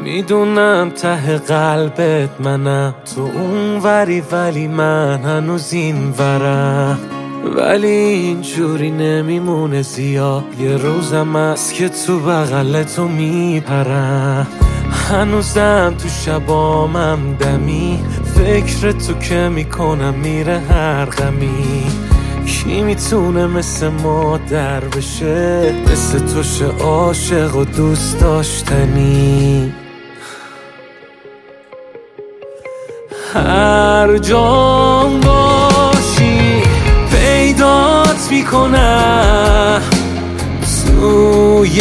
میدونم ته قلبت منم، تو اون وری ولی من هنوز این ورم. ولی اینجوری نمیمونه زیاد، یه روزم هست که تو بغل تو میپرم. هنوزم تو شبامم دمی، فکر تو که میکنم میره هر غمی. کی میتونه مثل مادر بشه، مثل تو شه عاشق و دوست داشتنی. هر جام باشی پیدات میکنم، توی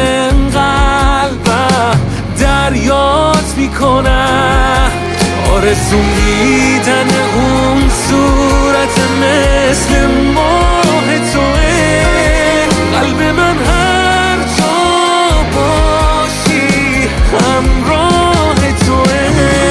قلبم دریات میکنم. آرزوم دیدن اون صورت مثل ماه توه، قلب من هر جا باشی همراه توه.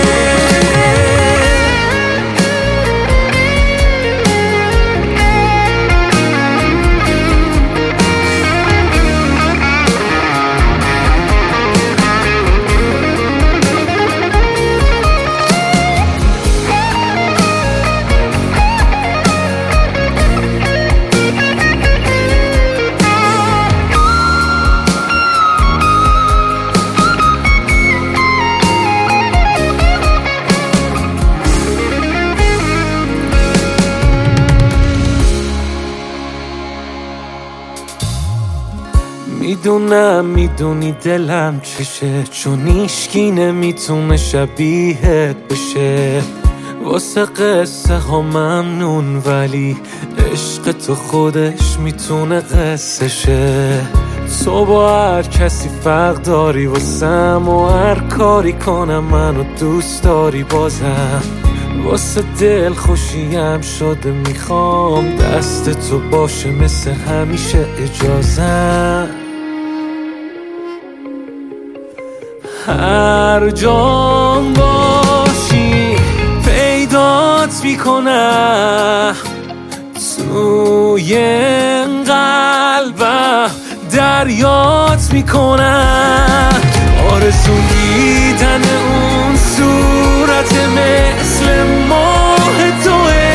میدونم میدونی دلم چشه، چون ایشکی نمیتونه شبیهت بشه. واسه قصه ها ممنون ولی عشق تو خودش میتونه قصه شه. تو با هر کسی فرق داری واسم، و هر کاری کنم منو دوست داری بازم. واسه دل خوشیم شده میخوام دست تو باشه مثل همیشه اجازم. هر جام باشی پیدات میکنم، توی قلبم دریات میکنم. آرزو دیدن اون صورت مثل ماه توه،